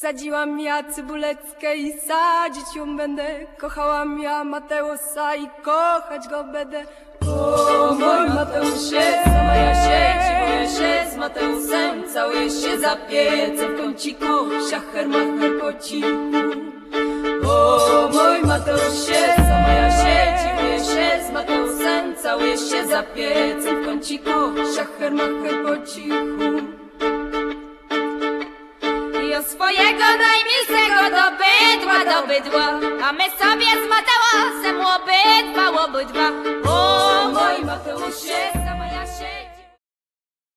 Sadziłam ja Cybuleckę i sadzić ją będę. Kochałam ja Mateusza i kochać go będę. O mój Mateusie, sama ja się dziwuję się z Mateuszem. Całuję się za piecem w kąciku, szacher macher po cichu. O mój Mateusie, sama ja się dziwuję się z Mateuszem. Całuję się za piecem w kąciku, szacher macher po cichu. Jo swojego najmilszego do bydła, a my sobie z Mateuszem obydwa. O mój Mateusie,